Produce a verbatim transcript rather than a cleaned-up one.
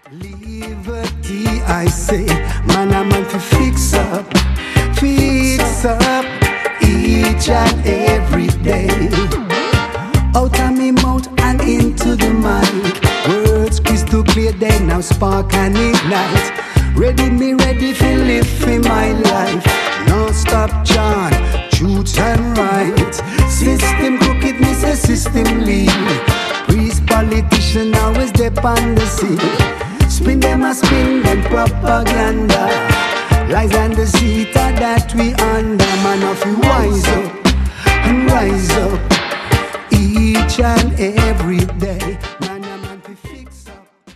Liberty, I say, man, I'm on to fix up, fix up each and every day. Out of me mouth and into the mic, words crystal clear, they now spark and ignite. Ready, me ready for live in my life. No stop chant, truth and right. System crooked, me say system lead. Priest politician always dep on the scene. Spin them a spin them propaganda. Lies and deceit are that we under. Man of you wise up and rise up each and every day.